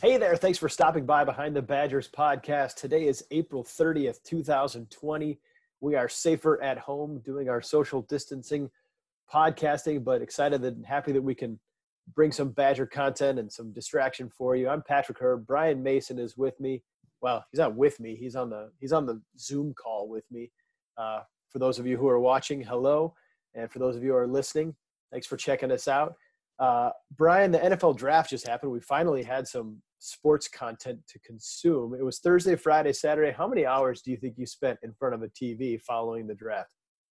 Hey there, thanks for stopping by Behind the Badgers podcast. Today is April 30th, 2020. We are safer at home doing our social distancing podcasting, but excited and happy that we can bring some Badger content and some distraction for you. I'm Patrick Herb. Brian Mason is with me. Well, he's not with me. He's on the Zoom call with me. For those of you who are watching, hello. And for those of you who are listening, thanks for checking us out. Brian, the NFL draft just happened. We finally had some sports content to consume. It was Thursday, Friday, Saturday. How many hours do you think you spent in front of a TV following the draft?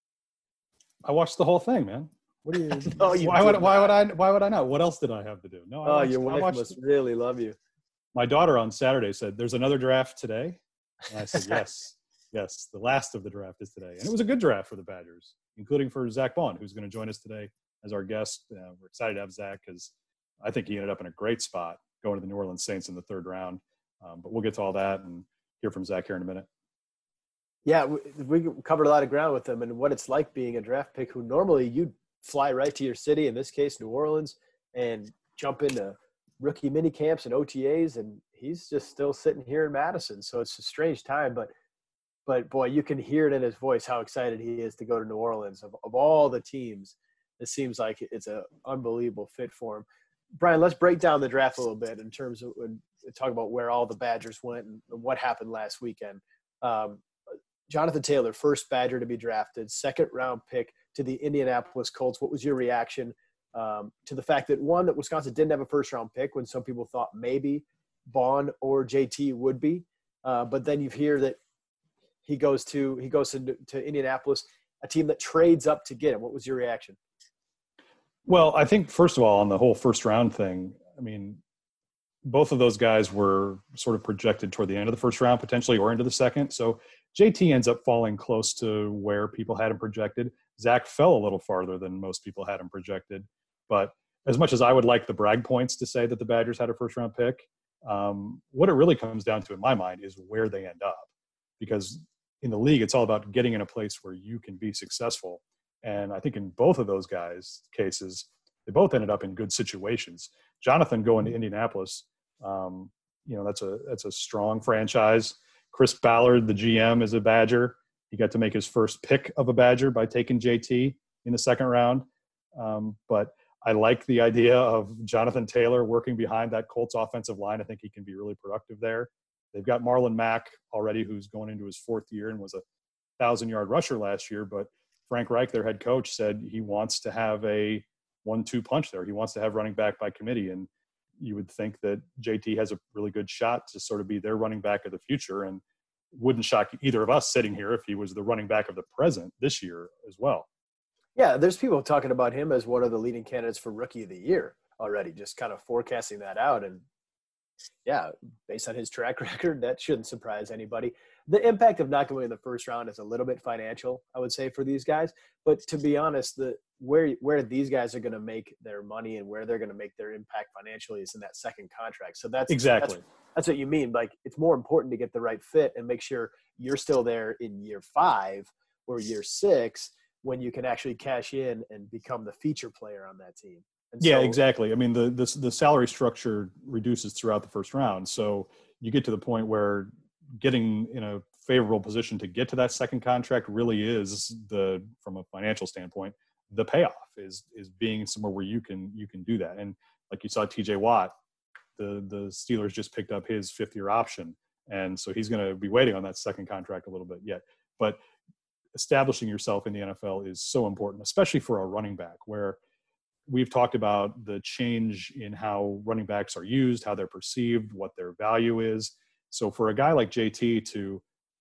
I watched the whole thing, man. What do you? No, why would I know? What else did I have to do? No. Your wife must really love you. My daughter on Saturday said, "There's another draft today," and I said, "Yes, the last of the draft is today." And it was a good draft for the Badgers, including for Zach Bond, who's going to join us today as our guest. We're excited to have Zach because I think he ended up in a great spot going to the New Orleans Saints in the third round. But we'll get to all that and hear from Zach here in a minute. Yeah, we covered a lot of ground with him and what it's like being a draft pick who normally you'd fly right to your city, in this case, New Orleans, and jump into rookie mini camps and OTAs, and he's just still sitting here in Madison. So it's a strange time, but boy, you can hear it in his voice how excited he is to go to New Orleans. Of all the teams, it seems like it's an unbelievable fit for him. Brian, let's break down the draft a little bit in terms of talk about where all the Badgers went and what happened last weekend. Jonathan Taylor, first Badger to be drafted, second round pick to the Indianapolis Colts. What was your reaction to the fact that Wisconsin didn't have a first round pick when some people thought maybe Bond or JT would be, but then you hear that he goes to Indianapolis, a team that trades up to get him. What was your reaction? Well, I think, first of all, on the whole first round thing, I mean, both of those guys were sort of projected toward the end of the first round, potentially, or into the second. So JT ends up falling close to where people had him projected. Zach fell a little farther than most people had him projected. But as much as I would like the brag points to say that the Badgers had a first round pick, what it really comes down to, in my mind, is where they end up. Because in the league, it's all about getting in a place where you can be successful. And I think in both of those guys' cases, they both ended up in good situations. Jonathan going to Indianapolis, that's a strong franchise. Chris Ballard, the GM, is a Badger. He got to make his first pick of a Badger by taking JT in the second round. But I like the idea of Jonathan Taylor working behind that Colts offensive line. I think he can be really productive there. They've got Marlon Mack already, who's going into his fourth year and was a 1,000-yard rusher last year. But Frank Reich, their head coach, said he wants to have a 1-2 punch there. He wants to have running back by committee. And you would think that JT has a really good shot to sort of be their running back of the future, and wouldn't shock either of us sitting here if he was the running back of the present this year as well. Yeah, there's people talking about him as one of the leading candidates for Rookie of the Year already, just kind of forecasting that out. And yeah, based on his track record, that shouldn't surprise anybody. The impact of not going in the first round is a little bit financial, I would say, for these guys. But to be honest, where these guys are going to make their money and where they're going to make their impact financially is in that second contract. So that's what you mean. Like, it's more important to get the right fit and make sure you're still there in year 5 or year 6 when you can actually cash in and become the feature player on that team. Yeah, exactly. I mean, the salary structure reduces throughout the first round. So you get to the point where getting in a favorable position to get to that second contract really is from a financial standpoint, the payoff is being somewhere where you can do that. And like you saw TJ Watt, the Steelers just picked up his 5th-year option. And so he's going to be waiting on that second contract a little bit yet. But establishing yourself in the NFL is so important, especially for a running back, where we've talked about the change in how running backs are used, how they're perceived, what their value is. So for a guy like JT to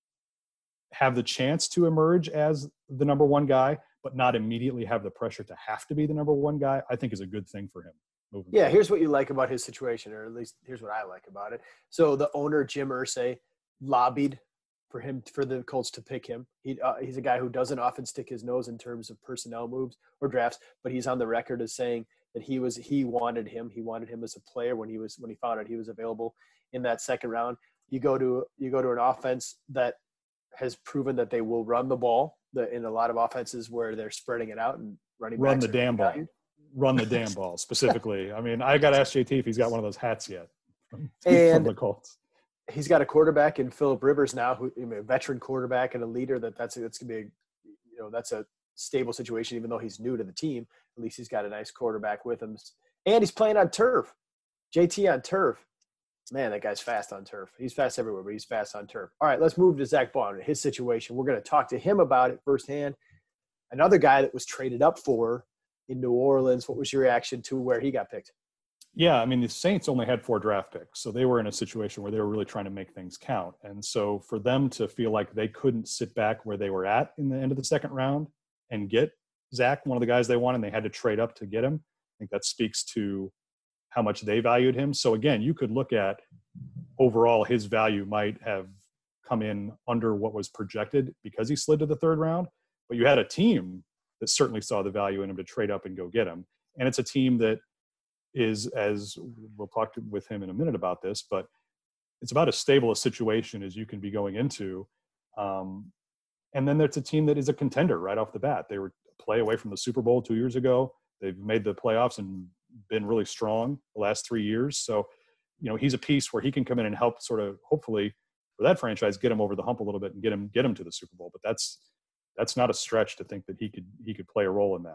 have the chance to emerge as the number one guy, but not immediately have the pressure to have to be the number one guy, I think is a good thing for him. Yeah, here's what you like about his situation, or at least here's what I like about it. So the owner, Jim Irsay, lobbied for the Colts to pick him. He's a guy who doesn't often stick his nose in terms of personnel moves or drafts, but he's on the record as saying that he wanted him. He wanted him as a player when he found out he was available in that second round. You go to an offense that has proven that they will run the ball in a lot of offenses where they're spreading it out and running run the damn ball. Run the damn ball specifically. I mean, I got to ask JT if he's got one of those hats yet. And the Colts. He's got a quarterback in Phillip Rivers now, who a veteran quarterback and a leader. That's going to be, that's a stable situation. Even though he's new to the team, at least he's got a nice quarterback with him, and he's playing on turf. JT on turf, man, that guy's fast on turf. He's fast everywhere, but he's fast on turf. All right, let's move to Zach Baun and his situation. We're going to talk to him about it firsthand. Another guy that was traded up for in New Orleans. What was your reaction to where he got picked? Yeah, I mean, the Saints only had 4 draft picks, so they were in a situation where they were really trying to make things count. And so for them to feel like they couldn't sit back where they were at in the end of the second round and get Zach, one of the guys they wanted, and they had to trade up to get him, I think that speaks to how much they valued him. So again, you could look at overall his value might have come in under what was projected because he slid to the third round, but you had a team that certainly saw the value in him to trade up and go get him. And it's a team that is, as we'll talk with him in a minute about this, but it's about as stable a situation as you can be going into. And then there's a team that is a contender right off the bat. They were a play away from the Super Bowl 2 years ago. They've made the playoffs and been really strong the last 3 years. So, he's a piece where he can come in and help sort of, hopefully for that franchise, get him over the hump a little bit and get him to the Super Bowl. But that's not a stretch to think that he could play a role in that.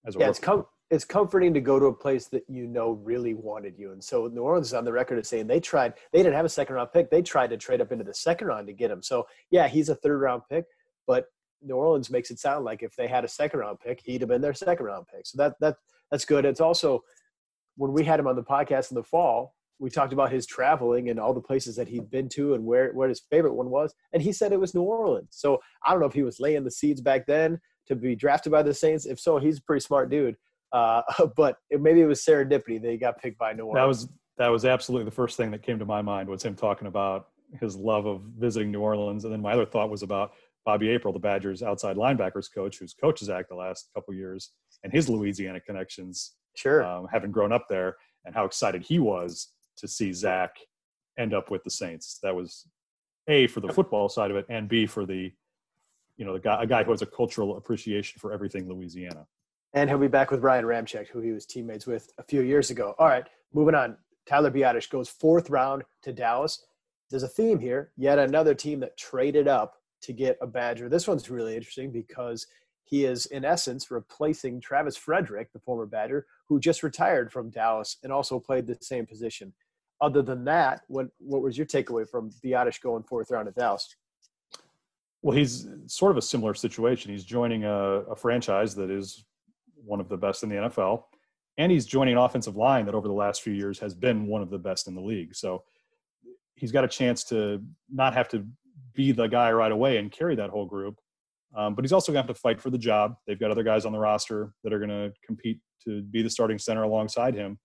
It's comforting to go to a place that really wanted you. And so New Orleans is on the record as saying they didn't have a second round pick. They tried to trade up into the second round to get him. So yeah, he's a third round pick, but New Orleans makes it sound like if they had a second round pick, he'd have been their second round pick. So that's good. It's also, when we had him on the podcast in the fall, we talked about his traveling and all the places that he'd been to and where his favorite one was. And he said it was New Orleans. So I don't know if he was laying the seeds back then to be drafted by the Saints. If so, he's a pretty smart dude. But maybe it was serendipity that he got picked by New Orleans. That was absolutely the first thing that came to my mind, was him talking about his love of visiting New Orleans. And then my other thought was about Bobby April, the Badgers outside linebackers coach, who's coached Zach the last couple of years, and his Louisiana connections, having grown up there, and how excited he was to see Zach end up with the Saints. That was A, for the football side of it, and B, for a guy who has a cultural appreciation for everything Louisiana. And he'll be back with Ryan Ramczyk, who he was teammates with a few years ago. All right, moving on. Tyler Biadasz goes 4th round to Dallas. There's a theme here. Yet another team that traded up to get a Badger. This one's really interesting because he is, in essence, replacing Travis Frederick, the former Badger, who just retired from Dallas and also played the same position. Other than that, what was your takeaway from Biadasz going 4th round to Dallas? Well, he's sort of a similar situation. He's joining a franchise that is one of the best in the NFL, and he's joining an offensive line that over the last few years has been one of the best in the league. So he's got a chance to not have to be the guy right away and carry that whole group. But he's also going to have to fight for the job. They've got other guys on the roster that are going to compete to be the starting center alongside him.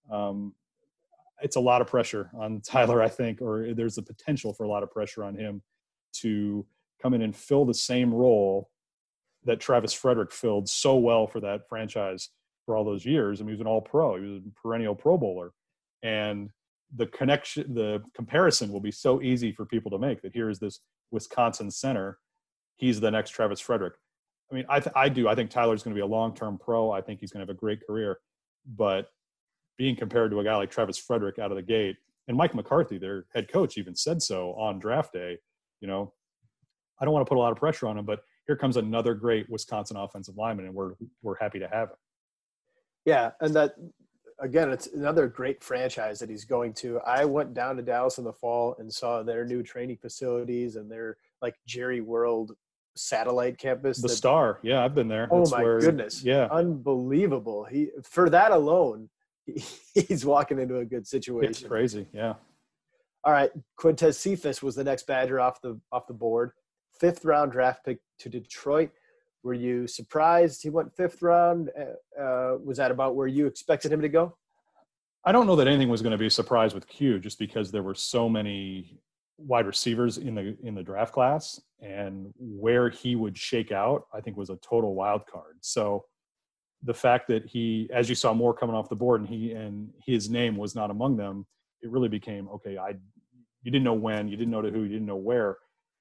It's a lot of pressure on Tyler, I think, or there's the potential for a lot of pressure on him to come in and fill the same role that Travis Frederick filled so well for that franchise for all those years. I mean, he was an all-pro. He was a perennial Pro Bowler. And the comparison will be so easy for people to make, that here's this Wisconsin center. He's the next Travis Frederick. I mean, I think Tyler's going to be a long-term pro. I think he's going to have a great career. But being compared to a guy like Travis Frederick out of the gate, and Mike McCarthy, their head coach, even said so on draft day, I don't want to put a lot of pressure on him, but here comes another great Wisconsin offensive lineman, and we're happy to have him. Yeah, and that, again, it's another great franchise that he's going to. I went down to Dallas in the fall and saw their new training facilities and their Jerry World satellite campus. The Star. Yeah, I've been there. Oh, my goodness. Yeah. Unbelievable. For that alone, he's walking into a good situation. It's crazy. Yeah. All right. Quintez Cephas was the next Badger off the board. 5th round draft pick to Detroit. Were you surprised he went 5th round? Was that about where you expected him to go? I don't know that anything was going to be a surprise with Q, just because there were so many wide receivers in the draft class, and where he would shake out, I think, was a total wild card. So the fact that he, as you saw more coming off the board, and his name was not among them, it really became, okay, you didn't know when, you didn't know to who, you didn't know where.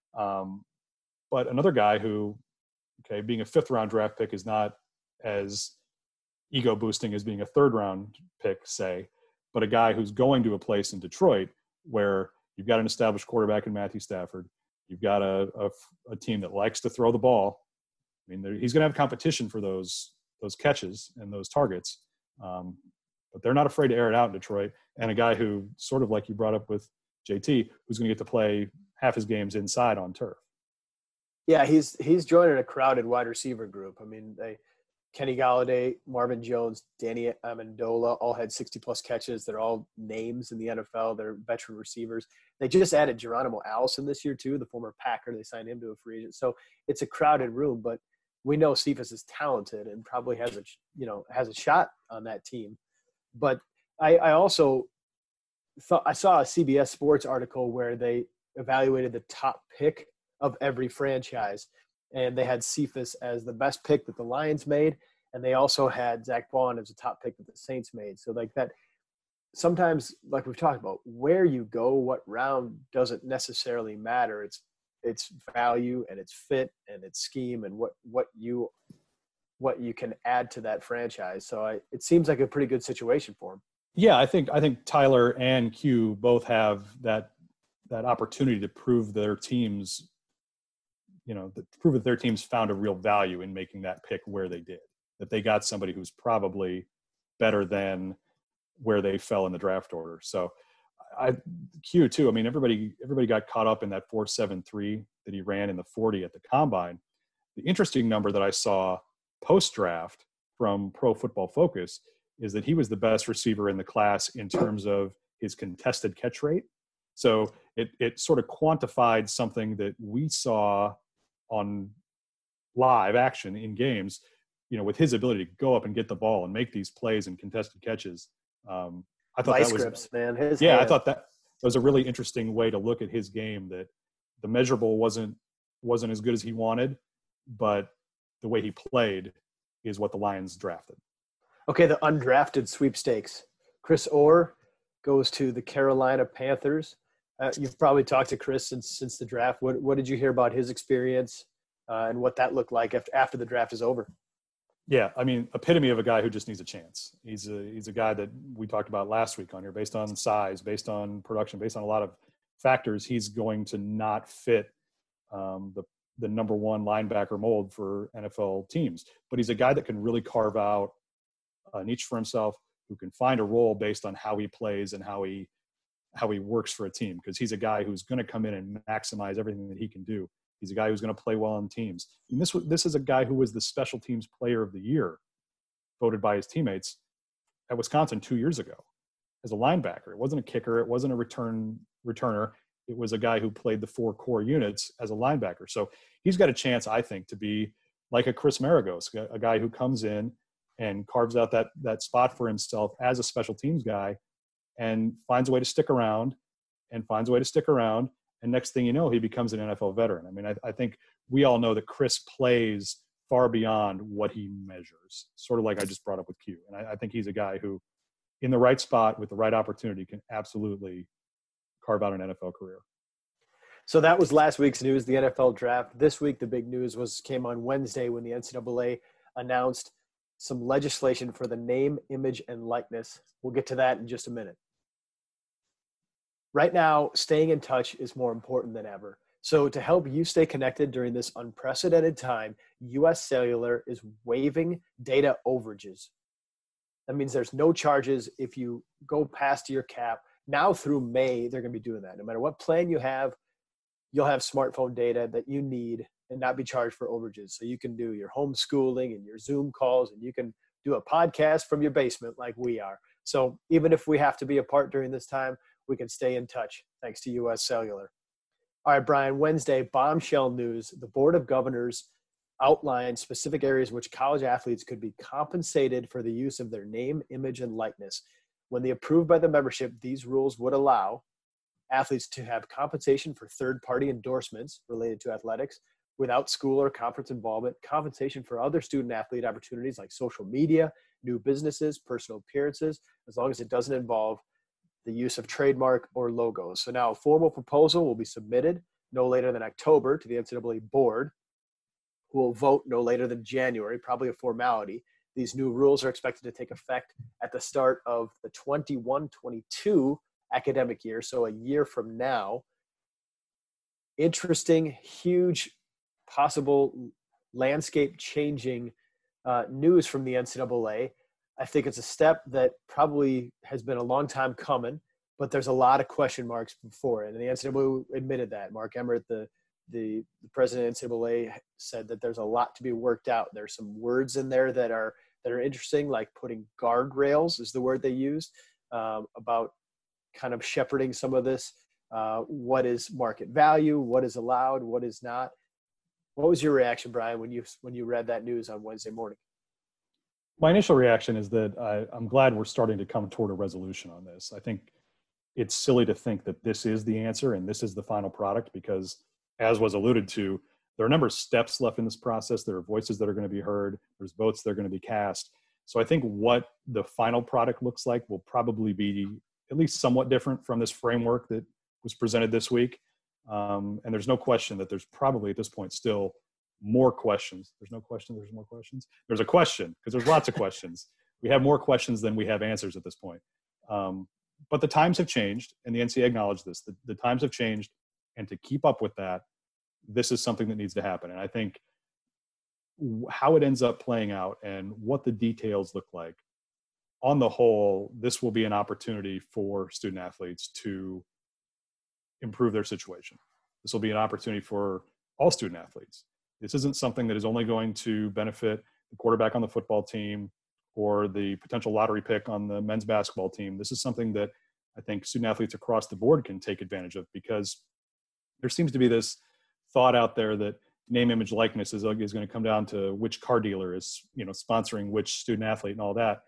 But another guy who, okay, being a 5th round draft pick is not as ego boosting as being a 3rd round pick, say. but a guy who's going to a place in Detroit where you've got an established quarterback in Matthew Stafford. You've got a team that likes to throw the ball. I mean, he's going to have competition for those catches and those targets, but they're not afraid to air it out in Detroit. And a guy who, sort of like you brought up with JT, who's going to get to play half his games inside on turf. Yeah, he's joining a crowded wide receiver group. I mean, Kenny Golladay, Marvin Jones, Danny Amendola all had 60-plus catches. They're all names in the NFL. They're veteran receivers. They just added Geronimo Allison this year too, the former Packer. They signed him to a free agent. So it's a crowded room, but we know Cephus is talented and probably has a shot on that team. But I also thought I saw a CBS Sports article where they evaluated the top pick of every franchise, and they had Cephus as the best pick that the Lions made, and they also had Zach Bond as a top pick that the Saints made. So like that, sometimes, like we've talked about, where you go, what round doesn't necessarily matter. It's value and it's fit and it's scheme and what you can add to that franchise. So it seems like a pretty good situation for him. Yeah, I think Tyler and Q both have that opportunity to prove their teams, prove that their teams found a real value in making that pick where they did, that they got somebody who's probably better than where they fell in the draft order. So Q too, I mean, everybody got caught up in that 4.73 that he ran in the 40 at the combine. The interesting number that I saw post-draft from Pro Football Focus is that he was the best receiver in the class in terms of his contested catch rate. So it sort of quantified something that we saw on live action in games, with his ability to go up and get the ball and make these plays and contested catches. I thought Vice that was, grips, man. I thought that was a really interesting way to look at his game, that the measurable wasn't as good as he wanted, but the way he played is what the Lions drafted. Okay, the undrafted sweepstakes. Chris Orr goes to the Carolina Panthers. You've probably talked to Chris since the draft. What did you hear about his experience and what that looked like after the draft is over? Yeah, I mean, epitome of a guy who just needs a chance. He's a guy that we talked about last week on here, based on size, based on production, based on a lot of factors. He's going to not fit the number one linebacker mold for NFL teams. But he's a guy that can really carve out a niche for himself, who can find a role based on how he plays and how he works for a team, because he's a guy who's going to come in and maximize everything that he can do. He's a guy who's going to play well on teams. And this is a guy who was the special teams player of the year, voted by his teammates at Wisconsin 2 years ago as a linebacker. It wasn't a kicker. It wasn't a returner. It was a guy who played the four core units as a linebacker. So he's got a chance, I think, to be like a Chris Maragos, a guy who comes in and carves out that spot for himself as a special teams guy and finds a way to stick around. And next thing you know, he becomes an NFL veteran. I mean, I think we all know that Chris plays far beyond what he measures, sort of like I just brought up with Q. And I think he's a guy who, in the right spot with the right opportunity, can absolutely carve out an NFL career. So that was last week's news, the NFL draft. This week, the big news came on Wednesday when the NCAA announced some legislation for the name, image, and likeness. We'll get to that in just a minute. Right now, staying in touch is more important than ever. So to help you stay connected during this unprecedented time, US Cellular is waiving data overages. That means there's no charges if you go past your cap. Now through May, they're going to be doing that. No matter what plan you have, you'll have smartphone data that you need and not be charged for overages. So you can do your homeschooling and your Zoom calls, and you can do a podcast from your basement like we are. So even if we have to be apart during this time, we can stay in touch thanks to US Cellular. All right, Brian, Wednesday, bombshell news. The Board of Governors outlined specific areas in which college athletes could be compensated for the use of their name, image, and likeness. When they approved by the membership, these rules would allow athletes to have compensation for third-party endorsements related to athletics without school or conference involvement, compensation for other student-athlete opportunities like social media, new businesses, personal appearances, as long as it doesn't involve the use of trademark or logos. So now a formal proposal will be submitted no later than October to the NCAA board, who will vote no later than January, probably a formality. These new rules are expected to take effect at the start of the 21-22 academic year, so a year from now. Interesting, huge, possible landscape changing news from the NCAA. I think it's a step that probably has been a long time coming, but there's a lot of question marks before it. And the NCAA admitted that. Mark Emmert, the president of NCAA, said that there's a lot to be worked out. There's some words in there that are interesting, like putting guardrails is the word they used, about kind of shepherding some of this. What is market value? What is allowed? What is not? What was your reaction, Brian, when you read that news on Wednesday morning? My initial reaction is that I'm glad we're starting to come toward a resolution on this. I think it's silly to think that this is the answer and this is the final product, because, as was alluded to, there are a number of steps left in this process. There are voices that are going to be heard. There's votes that are going to be cast. So I think what the final product looks like will probably be at least somewhat different from this framework that was presented this week. And there's no question that there's probably at this point still more questions. There's no question there's more questions. There's a question, because there's lots of questions. We have more questions than we have answers at this point. But the times have changed, and the NCAA acknowledged this. The times have changed, and to keep up with that, this is something that needs to happen. And I think how it ends up playing out and what the details look like, on the whole, this will be an opportunity for student athletes to improve their situation. This will be an opportunity for all student athletes. This isn't something that is only going to benefit the quarterback on the football team or the potential lottery pick on the men's basketball team. This is something that I think student athletes across the board can take advantage of, because there seems to be this thought out there that name, image, likeness is going to come down to which car dealer is, sponsoring which student athlete and all that.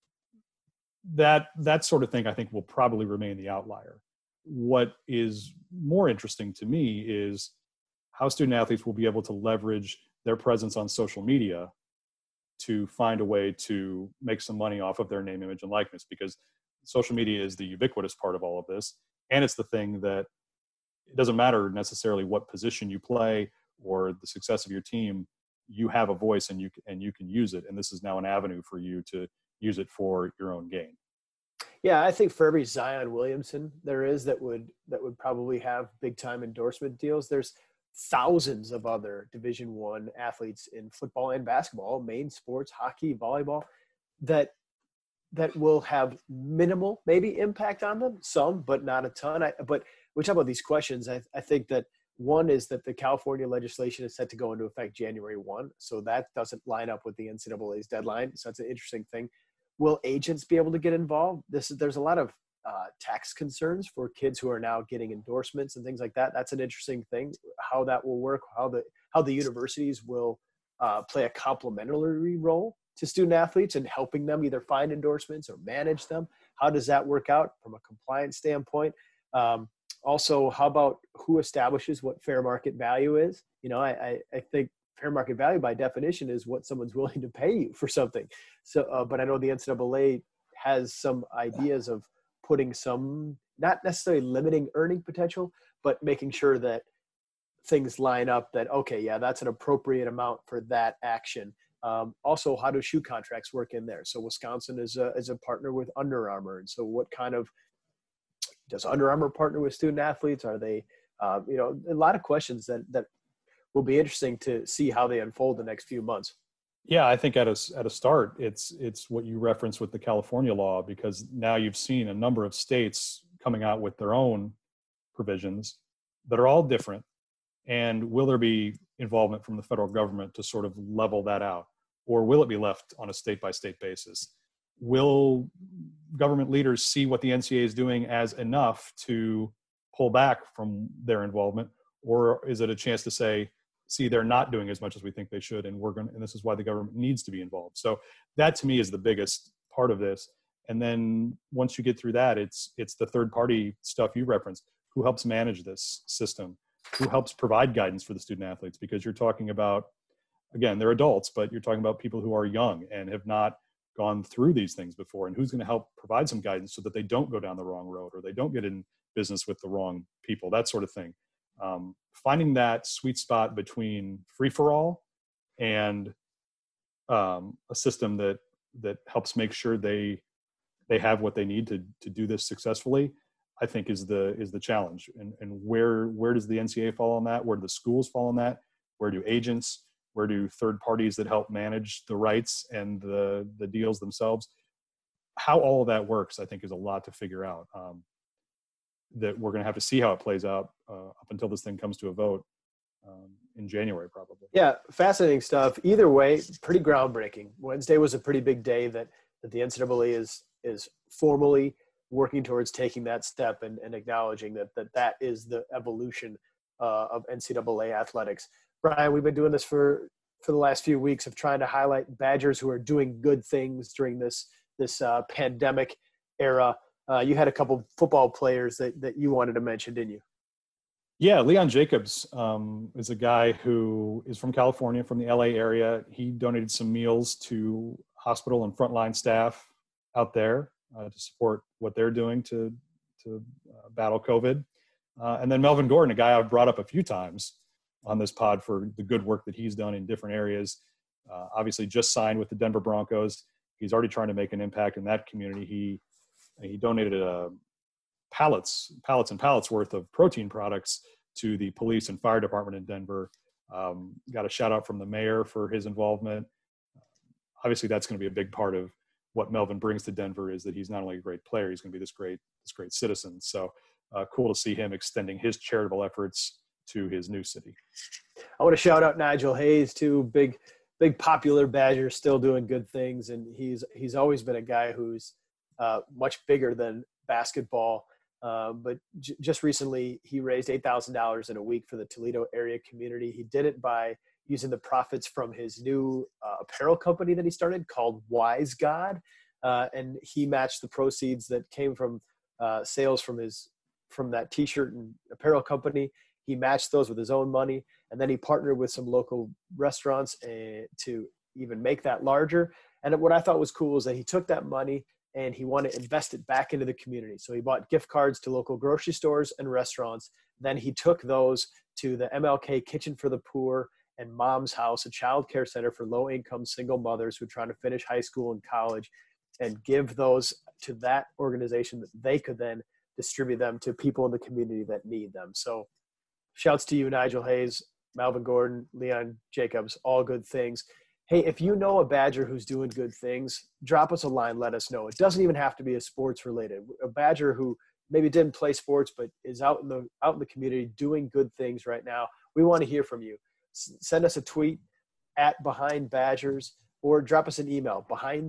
That sort of thing, I think, will probably remain the outlier. What is more interesting to me is how student athletes will be able to leverage their presence on social media to find a way to make some money off of their name, image, and likeness, because social media is the ubiquitous part of all of this. And it's the thing that it doesn't matter necessarily what position you play or the success of your team, you have a voice and you can use it. And this is now an avenue for you to use it for your own gain. Yeah, I think for every Zion Williamson there is that would probably have big time endorsement deals, there's thousands of other Division I athletes in football and basketball, main sports, hockey, volleyball, that will have minimal maybe impact on them, some, but not a ton. But we talk about these questions. I think that one is that the California legislation is set to go into effect January 1. So that doesn't line up with the NCAA's deadline. So that's an interesting thing. Will agents be able to get involved? There's a lot of tax concerns for kids who are now getting endorsements and things like that. That's an interesting thing, how that will work, how the universities will play a complementary role to student athletes and helping them either find endorsements or manage them. How does that work out from a compliance standpoint? Also, how about who establishes what fair market value is? I think fair market value by definition is what someone's willing to pay you for something. So, but I know the NCAA has some ideas of putting some, not necessarily limiting earning potential, but making sure that things line up that, okay, yeah, that's an appropriate amount for that action. Also, how do shoe contracts work in there? So Wisconsin is a partner with Under Armour. And so what kind of, does Under Armour partner with student athletes? Are they, a lot of questions that will be interesting to see how they unfold the next few months. Yeah, I think at a start, it's what you referenced with the California law, because now you've seen a number of states coming out with their own provisions that are all different. And will there be involvement from the federal government to sort of level that out? Or will it be left on a state-by-state basis? Will government leaders see what the NCAA is doing as enough to pull back from their involvement? Or is it a chance to say, see, they're not doing as much as we think they should, and and this is why the government needs to be involved. So that, to me, is the biggest part of this. And then once you get through that, it's the third-party stuff you referenced. Who helps manage this system? Who helps provide guidance for the student athletes? Because you're talking about, again, they're adults, but you're talking about people who are young and have not gone through these things before. And who's going to help provide some guidance so that they don't go down the wrong road or they don't get in business with the wrong people, that sort of thing. Finding that sweet spot between free-for-all and a system that helps make sure they have what they need to do this successfully, I think is the challenge. And where does the NCAA fall on that? Where do the schools fall on that? Where do agents? Where do third parties that help manage the rights and the deals themselves? How all of that works, I think, is a lot to figure out. That we're going to have to see how it plays out up until this thing comes to a vote in January, probably. Yeah, fascinating stuff. Either way, pretty groundbreaking. Wednesday was a pretty big day that the NCAA is formally working towards taking that step and acknowledging that is the evolution of NCAA athletics. Brian, we've been doing this for the last few weeks of trying to highlight Badgers who are doing good things during this pandemic era. You had a couple football players that you wanted to mention, didn't you? Yeah, Leon Jacobs is a guy who is from California, from the LA area. He donated some meals to hospital and frontline staff out there to support what they're doing to battle COVID. And then Melvin Gordon, a guy I've brought up a few times on this pod for the good work that he's done in different areas. Obviously just signed with the Denver Broncos. He's already trying to make an impact in that community. He donated pallets and pallets worth of protein products to the police and fire department in Denver. Got a shout out from the mayor for his involvement. Obviously that's going to be a big part of what Melvin brings to Denver, is that he's not only a great player, he's going to be this great citizen. So cool to see him extending his charitable efforts to his new city. I want to shout out Nigel Hayes too. Big popular Badger, still doing good things. And he's always been a guy who's much bigger than basketball. But just recently he raised $8,000 in a week for the Toledo area community. He did it by using the profits from his new apparel company that he started called Wise God. And he matched the proceeds that came from sales from that t-shirt and apparel company. He matched those with his own money. And then he partnered with some local restaurants to even make that larger. And what I thought was cool is that he took that money and he wanted to invest it back into the community. So he bought gift cards to local grocery stores and restaurants. Then he took those to the MLK Kitchen for the Poor and Mom's House, a child care center for low-income single mothers who are trying to finish high school and college, and give those to that organization that they could then distribute them to people in the community that need them. So shouts to you, Nigel Hayes, Melvin Gordon, Leon Jacobs, all good things. Hey, if you know a Badger who's doing good things, drop us a line, let us know. It doesn't even have to be a sports related. A Badger who maybe didn't play sports but is out in the community doing good things right now. We want to hear from you. Send us a tweet at Behind Badgers or drop us an email,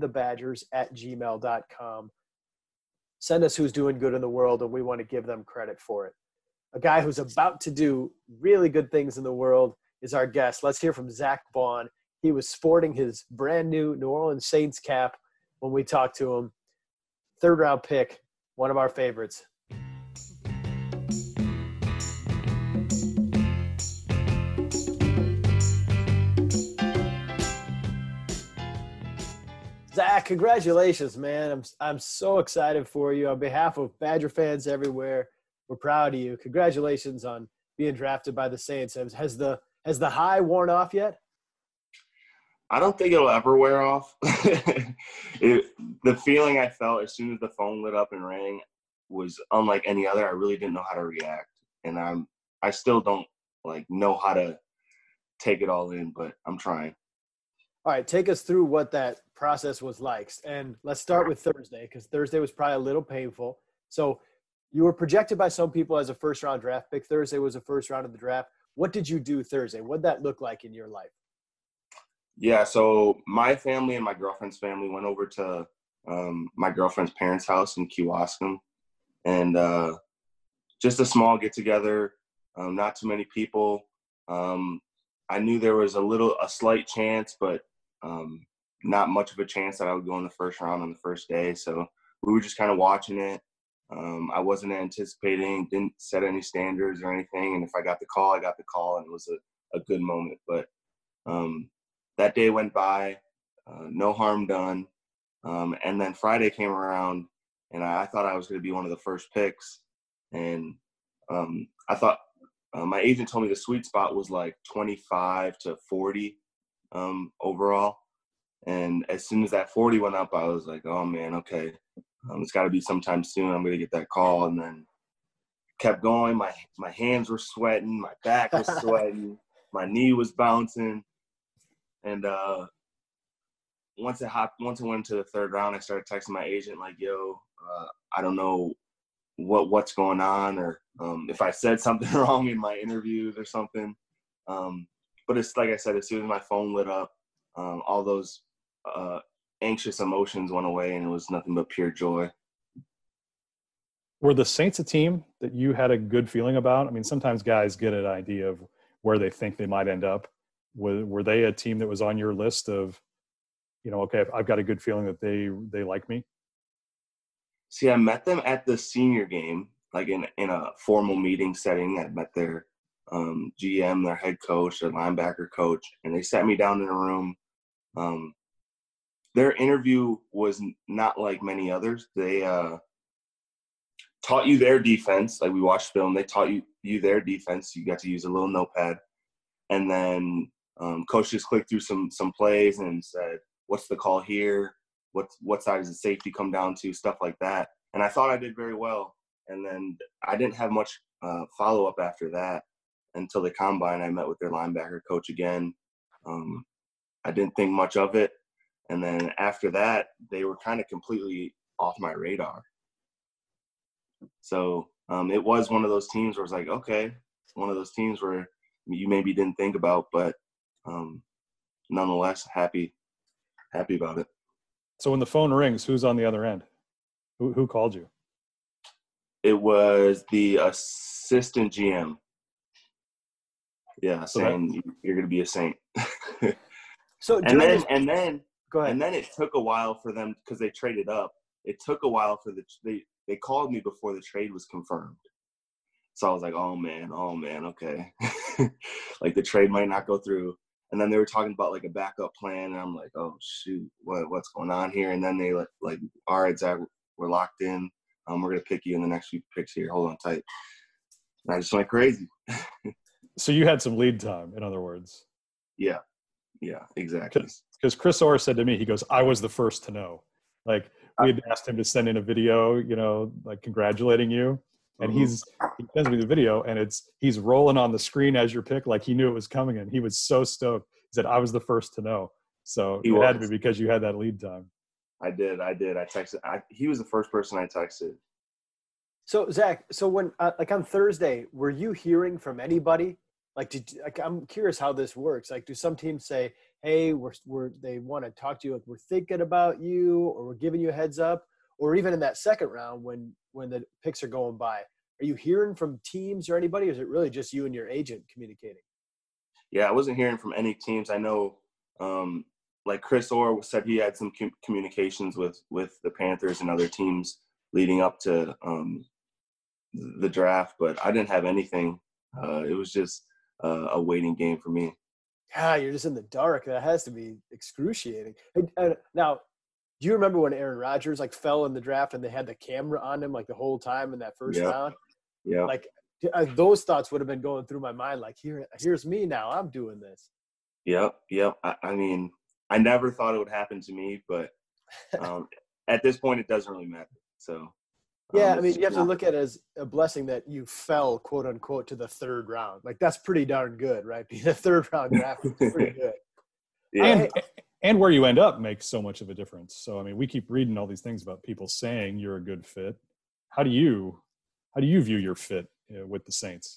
behindthebadgers@gmail.com. Send us who's doing good in the world, and we want to give them credit for it. A guy who's about to do really good things in the world is our guest. Let's hear from Zach Baun. He was sporting his brand new New Orleans Saints cap when we talked to him. Third round pick, one of our favorites. Zach, congratulations, man. I'm so excited for you. On behalf of Badger fans everywhere, we're proud of you. Congratulations on being drafted by the Saints. Has the high worn off yet? I don't think it'll ever wear off. The feeling I felt as soon as the phone lit up and rang was unlike any other. I really didn't know how to react, and I still don't know how to take it all in, but I'm trying. All right, take us through what that process was like, and let's start with Thursday, because Thursday was probably a little painful. So you were projected by some people as a first-round draft pick. Thursday was the first round of the draft. What did you do Thursday? What did that look like in your life? Yeah, so my family and my girlfriend's family went over to my girlfriend's parents' house in Kewaskum, and just a small get-together, not too many people. I knew there was a slight chance, but not much of a chance that I would go in the first round on the first day. So we were just kind of watching it. I wasn't anticipating, didn't set any standards or anything. And if I got the call, I got the call, and it was a good moment. But that day went by, no harm done. And then Friday came around, and I thought I was going to be one of the first picks. And I thought my agent told me the sweet spot was like 25 to 40 overall. And as soon as that 40 went up, I was like, oh, man, okay. It's got to be sometime soon. I'm going to get that call. And then kept going. My hands were sweating. My back was sweating. My knee was bouncing. And once it went into the third round, I started texting my agent like, yo, I don't know what's going on, or if I said something wrong in my interviews or something. But it's like I said, as soon as my phone lit up, all those anxious emotions went away, and it was nothing but pure joy. Were the Saints a team that you had a good feeling about? I mean, sometimes guys get an idea of where they think they might end up. Were they a team that was on your list of, okay, I've got a good feeling that they like me? See, I met them at the senior game, like in a formal meeting setting. I met their GM, their head coach, their linebacker coach, and they sat me down in a room. Their interview was not like many others. They taught you their defense. Like, we watched film. They taught you their defense. You got to use a little notepad. And then coach just clicked through some plays and said, what's the call here? What side does the safety come down to? Stuff like that. And I thought I did very well. And then I didn't have much follow-up after that until the combine. I met with their linebacker coach again. I didn't think much of it. And then after that, they were kind of completely off my radar. So it was one of those teams where it's like, okay, one of those teams where you maybe didn't think about, but nonetheless, happy about it. So when the phone rings, who's on the other end? Who called you? It was the assistant GM. Yeah, saying you're going to be a Saint. So and then go ahead. And then it took a while for them, because they traded up. It took a while for they called me before the trade was confirmed. So I was like, oh man, okay. Like, the trade might not go through. And then they were talking about like a backup plan, and I'm like, oh shoot, what's going on here? And then they like, all right, Zach, we're locked in. We're gonna pick you in the next few picks here. Hold on tight. And I just went crazy. So you had some lead time, in other words. Yeah, exactly. Because Chris Orr said to me, he goes, I was the first to know. Like, we had asked him to send in a video, like congratulating you. And he sends me the video, and he's rolling on the screen as your pick, like he knew it was coming, and he was so stoked. He said, I was the first to know. So it had to be because you had that lead time. I did. I texted. He was the first person I texted. So Zach, when like on Thursday, were you hearing from anybody? Like, I'm curious how this works. Like, do some teams say, hey, they want to talk to you, like, we're thinking about you, or we're giving you a heads up? Or even in that second round when the picks are going by, are you hearing from teams or anybody, or is it really just you and your agent communicating? Yeah, I wasn't hearing from any teams. I know, like Chris Orr said, he had some communications with the Panthers and other teams leading up to the draft, but I didn't have anything. It was just a waiting game for me. Yeah, you're just in the dark. That has to be excruciating. Now, do you remember when Aaron Rodgers like fell in the draft and they had the camera on him like the whole time in that first round? Yeah. Like, those thoughts would have been going through my mind. Like, here's me now. I'm doing this. Yep. I mean, I never thought it would happen to me, but at this point, it doesn't really matter. So. Yeah, I mean, you have to look at it as a blessing that you fell, quote unquote, to the third round. Like, that's pretty darn good, right? Being a third round draft is pretty good. Yeah. And where you end up makes so much of a difference. So, I mean, we keep reading all these things about people saying you're a good fit. How do you view your fit with the Saints?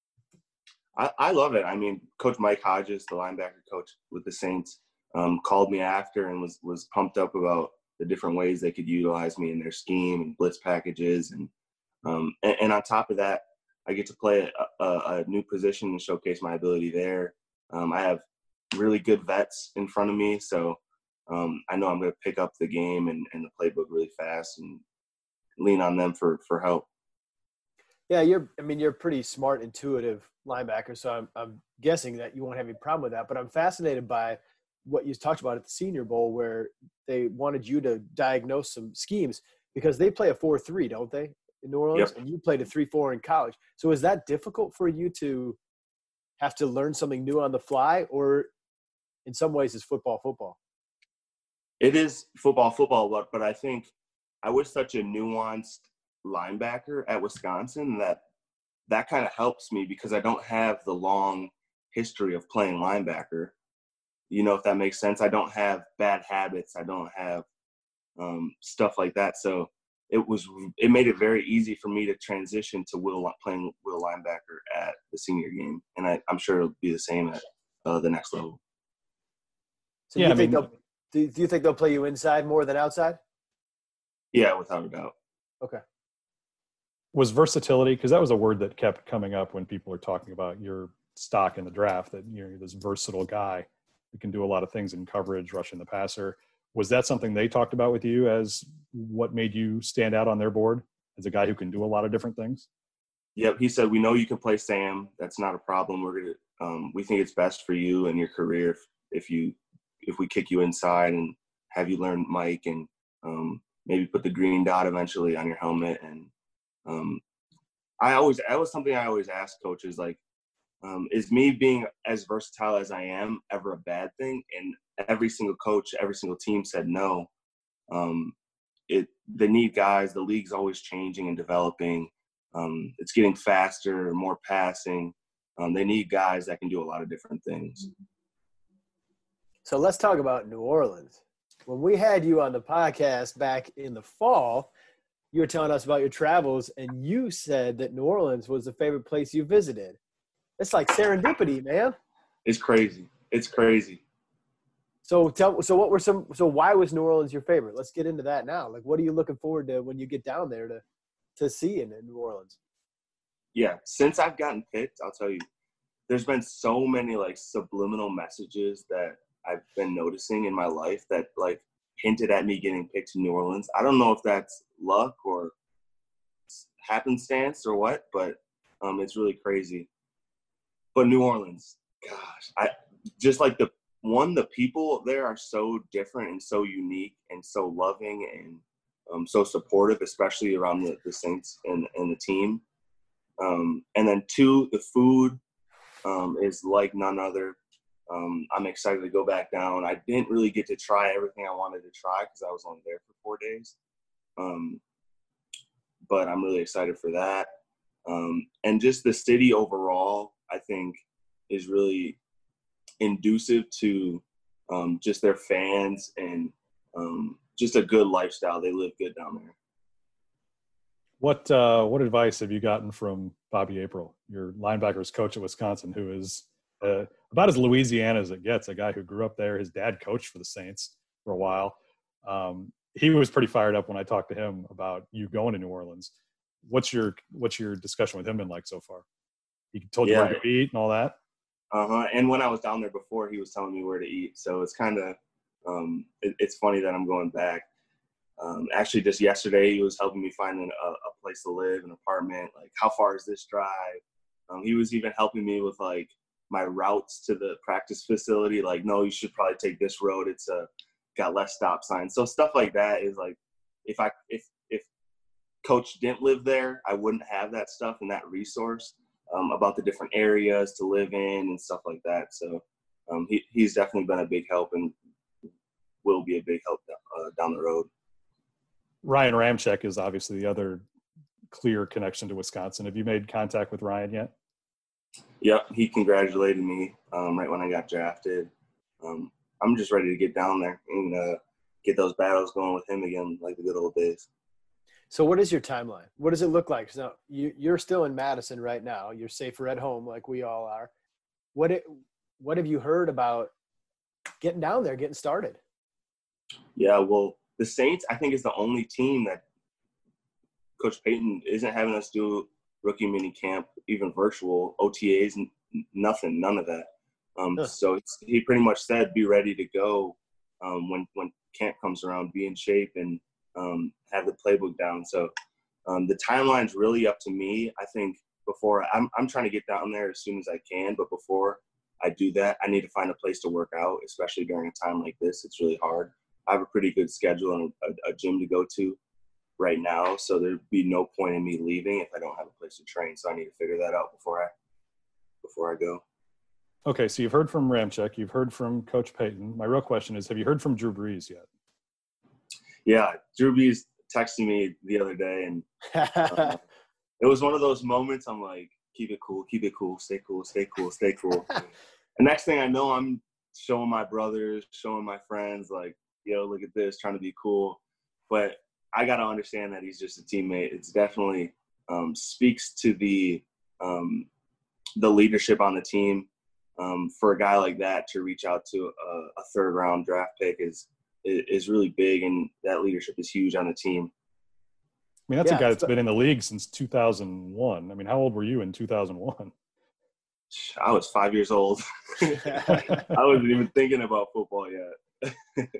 I love it. I mean, Coach Mike Hodges, the linebacker coach with the Saints, called me after and was pumped up about the different ways they could utilize me in their scheme and blitz packages. And on top of that, I get to play a new position and showcase my ability there. I have really good vets in front of me, so I know I'm going to pick up the game and the playbook really fast and lean on them for help. Yeah, you're a pretty smart, intuitive linebacker, so I'm guessing that you won't have any problem with that. But I'm fascinated by what you talked about at the Senior Bowl, where they wanted you to diagnose some schemes, because they play a 4-3, don't they, in New Orleans? Yep. And you played a 3-4 in college. So is that difficult for you to have to learn something new on the fly, or in some ways is football? It is football, but I think I was such a nuanced linebacker at Wisconsin that kind of helps me because I don't have the long history of playing linebacker. You know, if that makes sense. I don't have bad habits. I don't have stuff like that. So it made it very easy for me to transition to playing will linebacker at the senior game, and I'm sure it'll be the same at the next level. So do you think they'll play you inside more than outside? Yeah, without a doubt. Okay. Was versatility, because that was a word that kept coming up when people are talking about your stock in the draft, that you're this versatile guy who can do a lot of things in coverage, rushing the passer. Was that something they talked about with you as what made you stand out on their board as a guy who can do a lot of different things? Yep, he said, "We know you can play Sam. That's not a problem. We think it's best for you and your career if we kick you inside and have you learn Mike and maybe put the green dot eventually on your helmet." And that was something I always ask coaches, like, is me being as versatile as I am ever a bad thing? And every single coach, every single team said no. They need guys. The league's always changing and developing. It's getting faster, more passing. They need guys that can do a lot of different things. So let's talk about New Orleans. When we had you on the podcast back in the fall, you were telling us about your travels, and you said that New Orleans was the favorite place you visited. It's like serendipity, man. It's crazy. It's crazy. So why was New Orleans your favorite? Let's get into that now. Like, what are you looking forward to when you get down there to see in New Orleans? Yeah, since I've gotten picked, I'll tell you, there's been so many like subliminal messages that I've been noticing in my life that like hinted at me getting picked to New Orleans. I don't know if that's luck or happenstance or what, but it's really crazy. But New Orleans, gosh, I just like the people there are so different and so unique and so loving and so supportive, especially around the Saints and the team. And then two, the food is like none other. I'm excited to go back down. I didn't really get to try everything I wanted to try because I was only there for 4 days. But I'm really excited for that. And just the city overall, I think, is really inducive to just their fans and just a good lifestyle. They live good down there. What advice have you gotten from Bobby April, your linebackers coach at Wisconsin, who is about as Louisiana as it gets, a guy who grew up there. His dad coached for the Saints for a while. He was pretty fired up when I talked to him about you going to New Orleans. What's your discussion with him been like so far? He told you where to eat and all that? And when I was down there before, he was telling me where to eat. So it's kind of it's funny that I'm going back. Actually, just yesterday, he was helping me find a place to live, an apartment. Like, how far is this drive? He was even helping me with, like, my routes to the practice facility. Like, no, you should probably take this road. It's got less stop signs. So stuff like that is, like, if Coach didn't live there, I wouldn't have that stuff and that resource about the different areas to live in and stuff like that. So he's definitely been a big help and will be a big help down the road. Ryan Ramczyk is obviously the other clear connection to Wisconsin. Have you made contact with Ryan yet? Yep, he congratulated me right when I got drafted. I'm just ready to get down there and get those battles going with him again, like the good old days. So what is your timeline? What does it look like? So you're still in Madison right now. You're safer at home like we all are. What have you heard about getting down there, getting started? Yeah, well, the Saints, I think, is the only team that Coach Payton isn't having us do rookie mini camp, even virtual, OTAs, nothing, none of that. So he pretty much said, be ready to go when camp comes around, be in shape and have the playbook down. So the timeline's really up to me. I think before I'm trying to get down there as soon as I can, but before I do that, I need to find a place to work out, especially during a time like this. It's really hard. I have a pretty good schedule and a gym to go to right now, so there'd be no point in me leaving if I don't have a place to train. So I need to figure that out before I go. Okay, so you've heard from Ramczyk, you've heard from Coach Payton. My real question is, have you heard from Drew Brees yet? Yeah, Drew Brees texted me the other day, and it was one of those moments. I'm like, keep it cool, stay cool, stay cool, stay cool. And next thing I know, I'm showing my brothers, showing my friends, like, yo, look at this, trying to be cool. But I got to understand that he's just a teammate. It's definitely speaks to the leadership on the team. For a guy like that to reach out to a third round draft pick is really big, and that leadership is huge on the team. I mean, that's a guy that's been in the league since 2001. I mean, how old were you in 2001? I was 5 years old. I wasn't even thinking about football yet.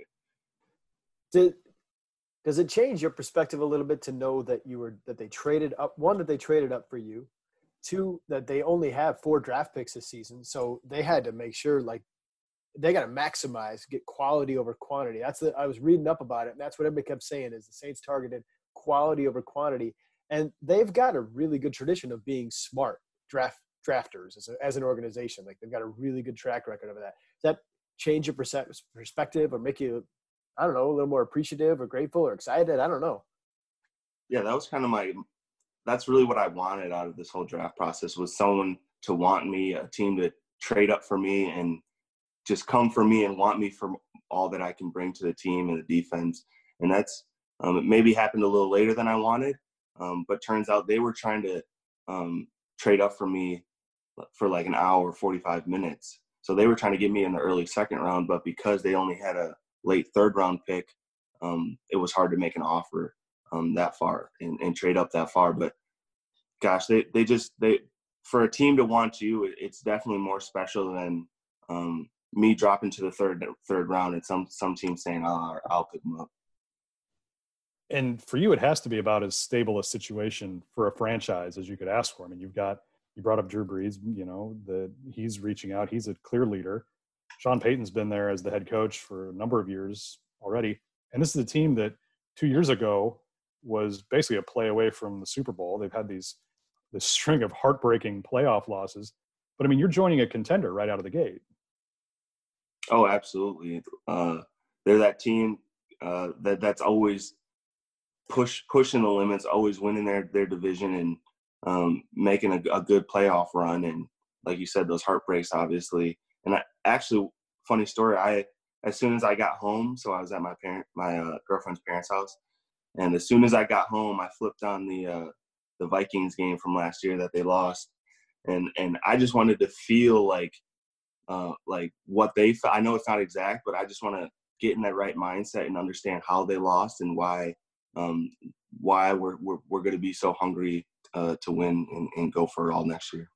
Does it change your perspective a little bit to know that they traded up? One, that they traded up for you. Two, that they only have 4 draft picks this season, so they had to make sure, like, they got to maximize, get quality over quantity. I was reading up about it, and that's what everybody kept saying is the Saints targeted quality over quantity, and they've got a really good tradition of being smart drafters as an organization. Like, they've got a really good track record of that. Does that change your perspective or make you, I don't know, a little more appreciative or grateful or excited? I don't know. Yeah, that was kind of that's really what I wanted out of this whole draft process, was someone to want me, a team to trade up for me and just come for me and want me for all that I can bring to the team and the defense. And that's it maybe happened a little later than I wanted, but turns out they were trying to trade up for me for like an hour, 45 minutes. So they were trying to get me in the early second round, but because they only had a late third round pick, it was hard to make an offer that far and trade up that far. But gosh, they for a team to want you, it's definitely more special than me dropping to the third round and some team saying, "Oh, I'll pick them up." And for you, it has to be about as stable a situation for a franchise as you could ask for. I mean, you brought up Drew Brees, he's reaching out. He's a clear leader. Sean Payton's been there as the head coach for a number of years already. And this is a team that 2 years ago was basically a play away from the Super Bowl. They've had this string of heartbreaking playoff losses. But, I mean, you're joining a contender right out of the gate. Oh, absolutely. They're that team that's always pushing the limits, always winning their division and making a good playoff run. And like you said, those heartbreaks, obviously. And funny story, as soon as I got home, so I was at my girlfriend's parents' house, and as soon as I got home, I flipped on the Vikings game from last year that they lost, and I just wanted to feel like what they – I know it's not exact, but I just want to get in that right mindset and understand how they lost and why we're going to be so hungry to win and go for it all next year.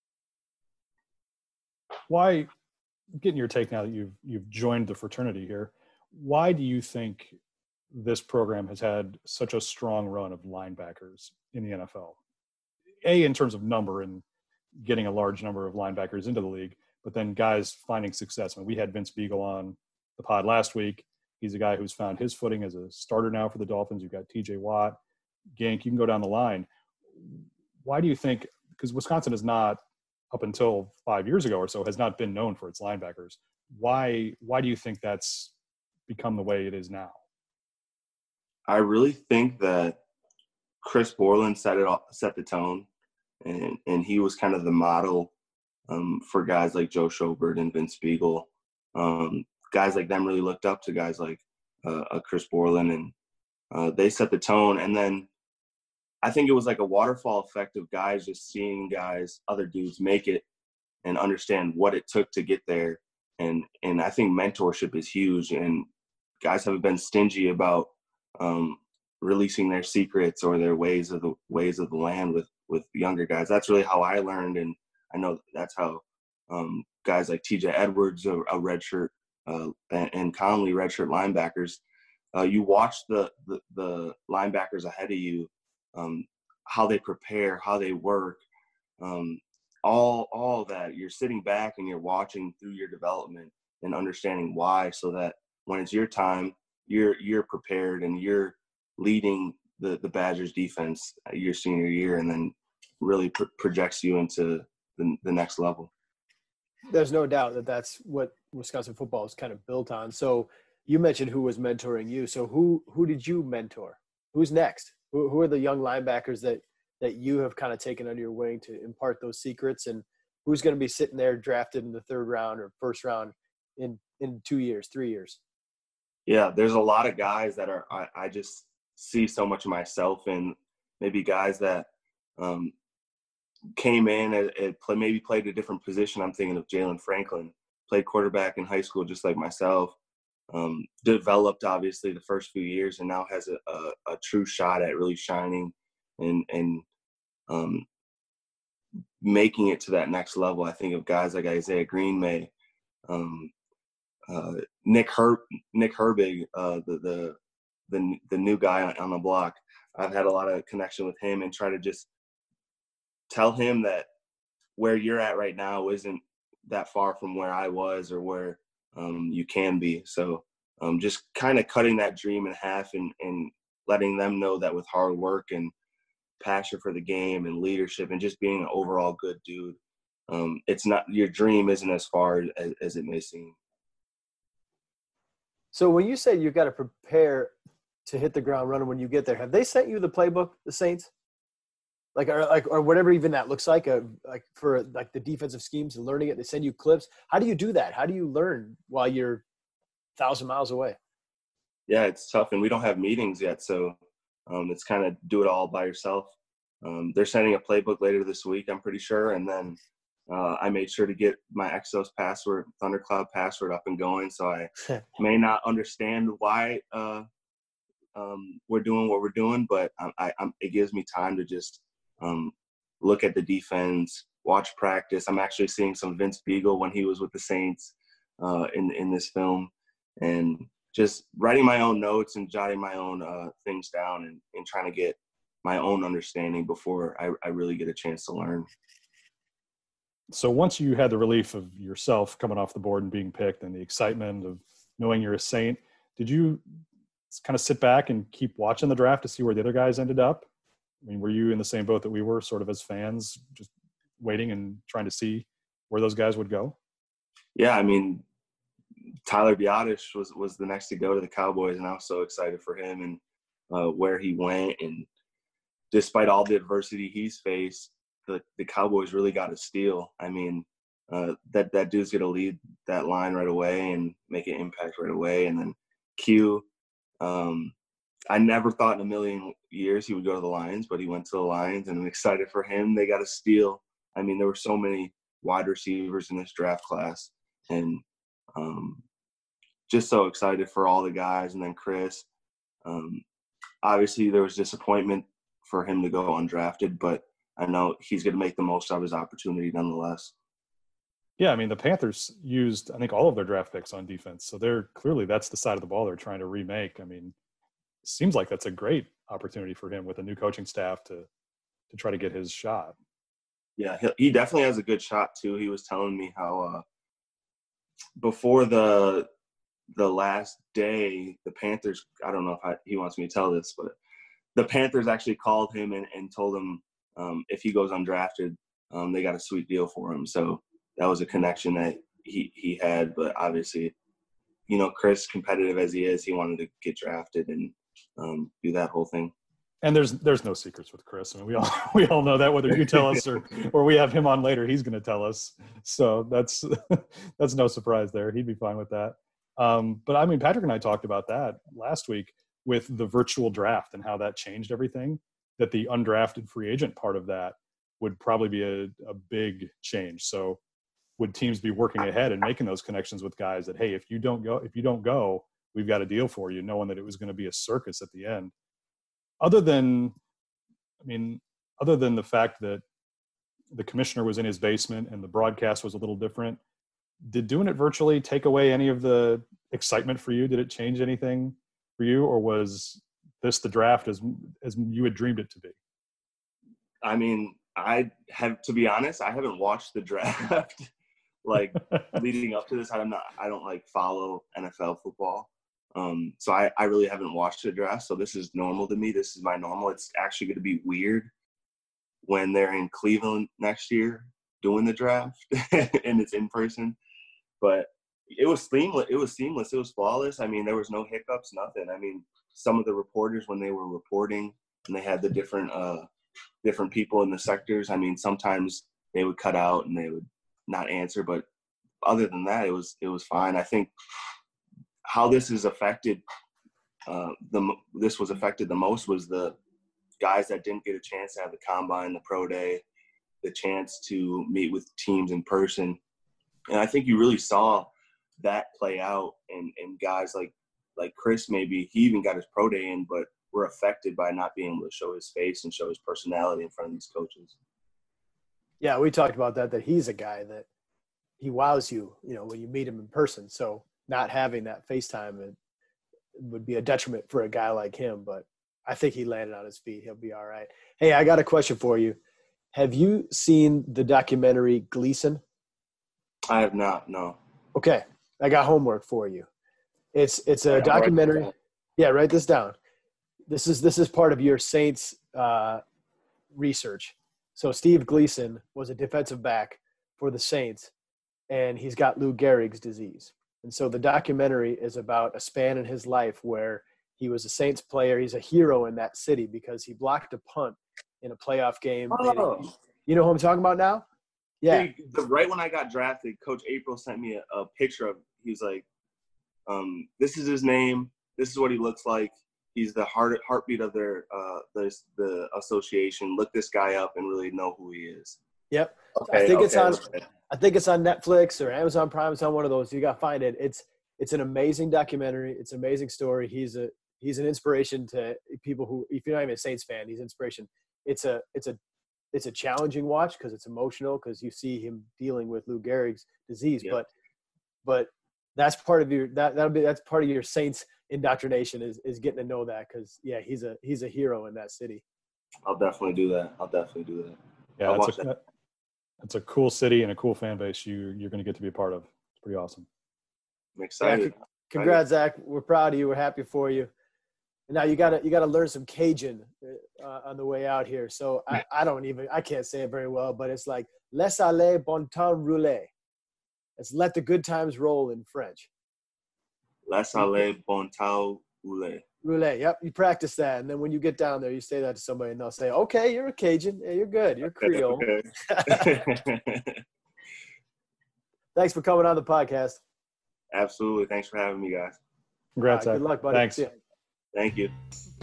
Why, getting your take now that you've joined the fraternity here, why do you think this program has had such a strong run of linebackers in the NFL? In terms of number and getting a large number of linebackers into the league, but then guys finding success. I mean, we had Vince Beagle on the pod last week. He's a guy who's found his footing as a starter now for the Dolphins. You've got TJ Watt, Gank, you can go down the line. Why do you think, because Wisconsin is not, up until 5 years ago or so, has not been known for its linebackers. Why do you think that's become the way it is now? I really think that Chris Borland set the tone, and he was kind of the model for guys like Joe Schobert and Vince Beagle. Guys like them really looked up to guys like Chris Borland, and they set the tone. And then I think it was like a waterfall effect of guys just seeing other dudes make it and understand what it took to get there. And I think mentorship is huge, and guys haven't been stingy about releasing their secrets or their ways of the land with younger guys. That's really how I learned, and I know that's how guys like TJ Edwards, a redshirt, and Conley, redshirt linebackers. You watch the linebackers ahead of you, how they prepare, how they work, all that. You're sitting back and you're watching through your development and understanding why, so that when it's your time, you're prepared and you're leading the Badgers defense your senior year, and then really projects you into the next level. There's no doubt that that's what Wisconsin football is kind of built on. So you mentioned who was mentoring you. So who did you mentor? Who's next? Who are the young linebackers that you have kind of taken under your wing to impart those secrets, and who's going to be sitting there drafted in the third round or first round in 2 years, 3 years? Yeah, there's a lot of guys that I just see so much of myself in. Maybe guys that came in and maybe played a different position. I'm thinking of Jalen Franklin, played quarterback in high school just like myself. Developed obviously the first few years, and now has a true shot at really shining and making it to that next level. I think of guys like Isaiah Greenway, Nick Herbig, the new guy on the block. I've had a lot of connection with him and try to just tell him that where you're at right now isn't that far from where I was or where you can be. So just kind of cutting that dream in half and letting them know that with hard work and passion for the game and leadership and just being an overall good dude, it's not, your dream isn't as far as it may seem. So when you say you've got to prepare to hit the ground running when you get there, have they sent you the playbook, the Saints? Or whatever even that looks like, for the defensive schemes and learning it, they send you clips. How do you do that? How do you learn while you're 1,000 miles away? Yeah, it's tough, and we don't have meetings yet, so it's kind of do it all by yourself. They're sending a playbook later this week, I'm pretty sure, and then I made sure to get my Exos password, Thundercloud password up and going, so I may not understand why we're doing what we're doing, but it gives me time to just look at the defense, watch practice. I'm actually seeing some Vince Beagle when he was with the Saints in this film, and just writing my own notes and jotting my own things down and trying to get my own understanding before I really get a chance to learn. So once you had the relief of yourself coming off the board and being picked and the excitement of knowing you're a Saint, did you kind of sit back and keep watching the draft to see where the other guys ended up? I mean, were you in the same boat that we were, sort of as fans, just waiting and trying to see where those guys would go? Yeah, I mean, Tyler Biadasz was the next to go to the Cowboys, and I was so excited for him and where he went. And despite all the adversity he's faced, the Cowboys really got a steal. I mean, that dude's going to lead that line right away and make an impact right away. And then Q, I never thought in a million years he would go to the Lions, but he went to the Lions, and I'm excited for him. They got a steal. I mean, there were so many wide receivers in this draft class, and just so excited for all the guys. And then Chris, obviously there was disappointment for him to go undrafted, but I know he's going to make the most of his opportunity nonetheless. Yeah, I mean, the Panthers used, I think, all of their draft picks on defense. So that's the side of the ball they're trying to remake. I mean, it seems like that's a great opportunity for him with a new coaching staff to try to get his shot. Yeah, he definitely has a good shot too. He was telling me how before the last day, the Panthers, I don't know if he wants me to tell this, but the Panthers actually called him and told him if he goes undrafted, they got a sweet deal for him. So that was a connection that he had. But obviously, you know, Chris, competitive as he is, he wanted to get drafted and do that whole thing. And there's no secrets with Chris. I mean, we all know that, whether you tell us or we have him on later, he's going to tell us. So that's no surprise there. He'd be fine with that. But I mean, Patrick and I talked about that last week with the virtual draft and how that changed everything, that the undrafted free agent part of that would probably be a big change. So would teams be working ahead and making those connections with guys that, hey, if you don't go, we've got a deal for you, knowing that it was going to be a circus at the end. Other than the fact that the commissioner was in his basement and the broadcast was a little different, did doing it virtually take away any of the excitement for you? Did it change anything for you, or was this the draft as you had dreamed it to be? I mean, to be honest, I haven't watched the draft like leading up to this. I don't like follow NFL football. So I really haven't watched the draft. So this is normal to me. This is my normal. It's actually going to be weird when they're in Cleveland next year doing the draft and it's in person. But It was seamless. It was seamless. It was flawless. I mean, there was no hiccups, nothing. I mean, some of the reporters, when they were reporting and they had the different people in the sectors, I mean, sometimes they would cut out and they would not answer. But other than that, it was fine. I think how this is affected, this was affected the most was the guys that didn't get a chance to have the combine, the pro day, the chance to meet with teams in person. And I think you really saw that play out, and guys like Chris, maybe he even got his pro day in, but were affected by not being able to show his face and show his personality in front of these coaches. Yeah, we talked about that he's a guy that he wows you, when you meet him in person. So not having that FaceTime it would be a detriment for a guy like him, but I think he landed on his feet. He'll be all right. Hey, I got a question for you. Have you seen the documentary Gleason? I have not, no. Okay, I got homework for you. It's a documentary. Yeah, write this down. This is part of your Saints research. So Steve Gleason was a defensive back for the Saints, and he's got Lou Gehrig's disease. And so the documentary is about a span in his life where he was a Saints player. He's a hero in that city because he blocked a punt in a playoff game. Oh. You know who I'm talking about now? Yeah. Hey, right when I got drafted, Coach April sent me a picture of. He's like, "This is his name. This is what he looks like. He's the heartbeat of their the association. Look this guy up and really know who he is." Yep. Okay, I think it's on Netflix or Amazon Prime. It's on one of those. You got to find it. It's an amazing documentary. It's an amazing story. He's an inspiration to people who, if you're not even a Saints fan, he's inspiration. It's a challenging watch because it's emotional because you see him dealing with Lou Gehrig's disease. Yep. But that's part of your that's part of your Saints indoctrination is getting to know that because he's a hero in that city. I'll definitely do that. Yeah, it's a cool city and a cool fan base you're going to get to be a part of. It's pretty awesome. I'm excited. Yeah, congrats, Zach. We're proud of you. We're happy for you. And now you gotta learn some Cajun on the way out here. So I can't say it very well, but it's like laisse aller bon temps rouler. It's let the good times roll in French. Laisse aller bon temps rouler. Rouler. Yep, you practice that, and then when you get down there, you say that to somebody, and they'll say, "Okay, you're a Cajun. Yeah, you're good. You're Creole." Okay. Thanks for coming on the podcast. Absolutely. Thanks for having me, guys. Congrats, Good luck, buddy. Thanks. Thank you.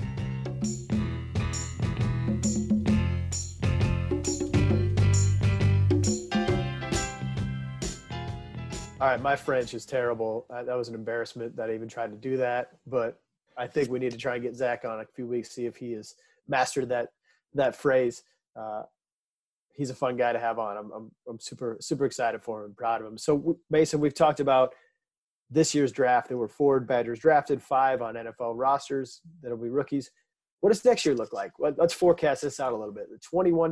All right, my French is terrible. That was an embarrassment that I even tried to do that, but I think we need to try and get Zach on in a few weeks, see if he has mastered that phrase. He's a fun guy to have on. I'm super excited for him and proud of him. So Mason, we've talked about this year's draft. There were 4 Badgers drafted, 5 on NFL rosters that'll be rookies. What does next year look like? Let's forecast this out a little bit. The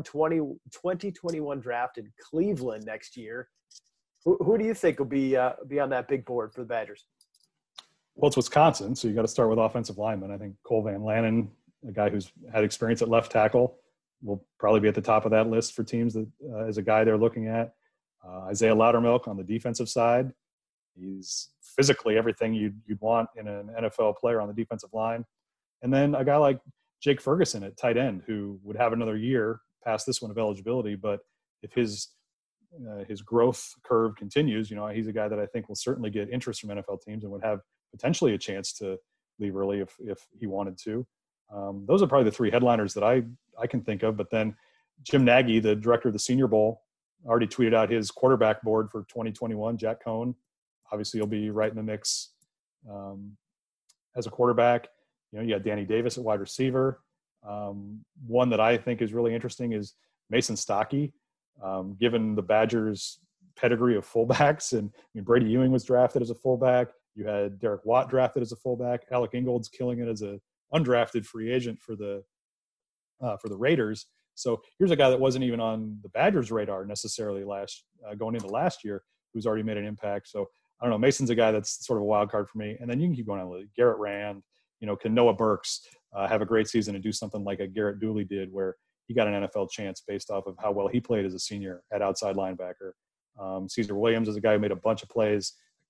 2021 draft in Cleveland next year. Who do you think will be on that big board for the Badgers? Well, it's Wisconsin, so you got to start with offensive linemen. I think Cole Van Lanen, a guy who's had experience at left tackle, will probably be at the top of that list for teams that as a guy they're looking at. Isaiah Loudermilk on the defensive side. He's physically everything you'd want in an NFL player on the defensive line. And then a guy like Jake Ferguson at tight end, who would have another year past this one of eligibility. But if his growth curve continues, he's a guy that I think will certainly get interest from NFL teams and would have potentially a chance to leave early if he wanted to. Those are probably the 3 headliners that I can think of. But then Jim Nagy, the director of the Senior Bowl, already tweeted out his quarterback board for 2021. Jack Cohn, obviously, he'll be right in the mix as a quarterback. You got Danny Davis at wide receiver. One that I think is really interesting is Mason Stockey. Given the Badgers' pedigree of fullbacks, and Brady Ewing was drafted as a fullback. You had Derek Watt drafted as a fullback. Alec Ingold's killing it as a undrafted free agent for the Raiders. So here's a guy that wasn't even on the Badgers' radar necessarily going into last year, who's already made an impact. So I don't know. Mason's a guy that's sort of a wild card for me. And then you can keep going on with Garrett Rand. Can Noah Burks have a great season and do something like a Garrett Dooley did, where he got an NFL chance based off of how well he played as a senior at outside linebacker. Caesar Williams is a guy who made a bunch of plays at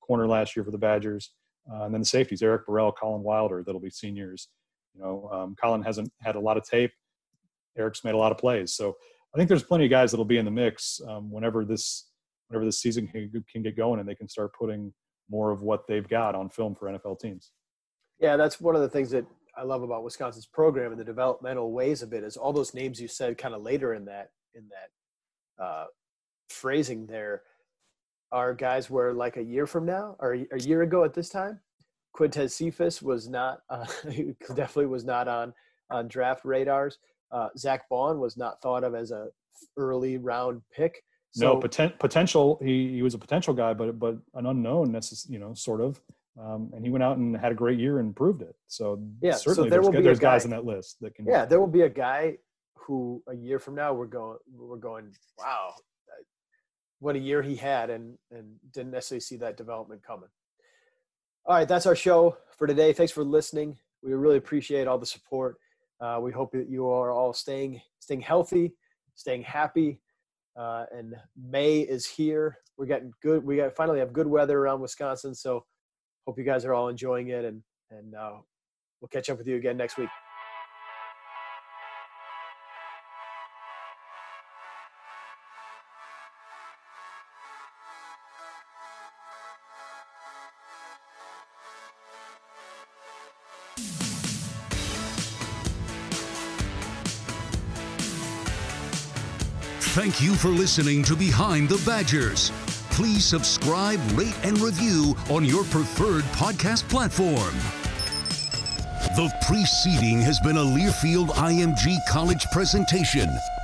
corner last year for the Badgers. And then the safeties, Eric Burrell, Colin Wilder, that'll be seniors. Colin hasn't had a lot of tape. Eric's made a lot of plays. So I think there's plenty of guys that'll be in the mix whenever this season can get going and they can start putting more of what they've got on film for NFL teams. Yeah, that's one of the things that I love about Wisconsin's program and the developmental ways of it is all those names you said kind of later in that phrasing there are guys where like a year from now or a year ago at this time, Quintez Cephas was not he definitely was not on draft radars. Zach Baun was not thought of as a early round pick. So, no potential. He was a potential guy, but an unknown, sort of. And he went out and had a great year and proved it. So certainly there's guys on that list that can. Yeah, there will be a guy who a year from now we're going, wow, what a year he had, and didn't necessarily see that development coming. All right, that's our show for today. Thanks for listening. We really appreciate all the support. We hope that you are all staying healthy, staying happy. And May is here. We finally have good weather around Wisconsin. So hope you guys are all enjoying it, and we'll catch up with you again next week. Thank you for listening to Behind the Badgers. Please subscribe, rate, and review on your preferred podcast platform. The preceding has been a Learfield IMG College presentation.